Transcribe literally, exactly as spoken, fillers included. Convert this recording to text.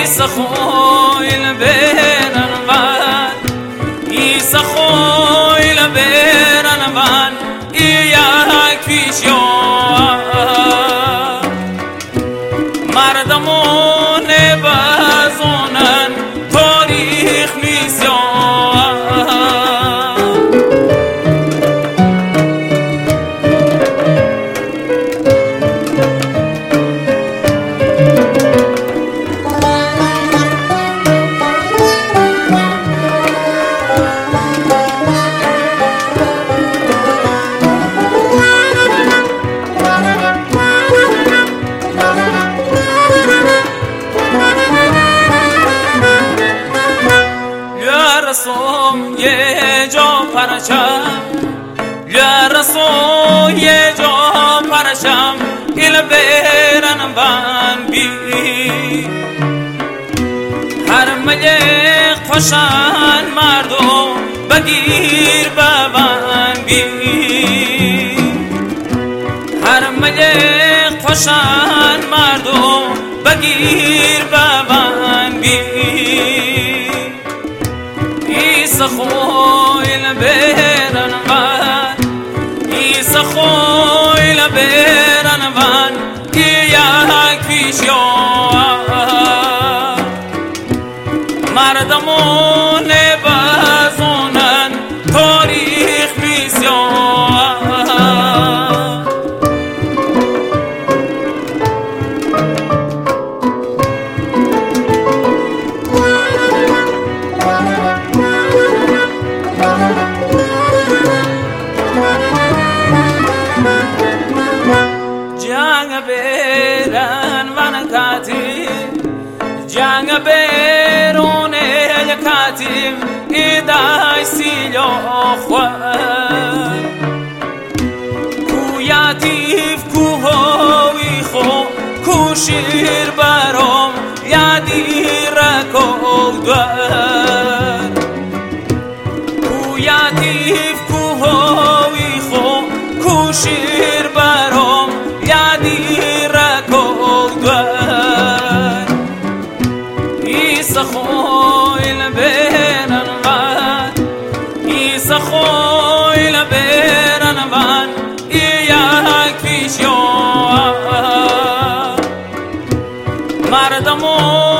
خویل برن من ایسا خویل برن من یک پیشیا مردمون بزنن تاریخ نیسیا رسوم یه جا پرچم یا رسوم یه جا پرچم ایل برن بن بی هر ملیق پاشن مردم بگیر ببن بی هر ملیق پاشن مردم بگیر ببن بی ایسا خویل برن من ایسا خویل برن من یک پیشیا مردمون بزنن تاریخ نیسیا جنگ برن من کاتیم جنگ برون یکاتیم ایدای سیلو خواه کویاتیف کوهوی خو کوشیر برام یادی رکو دوار کویاتیف کوهوی خو کوشیر برام یادی رکو دوار ایسا خویل برن من ایسا خویل برن من یک پیشیا مردمون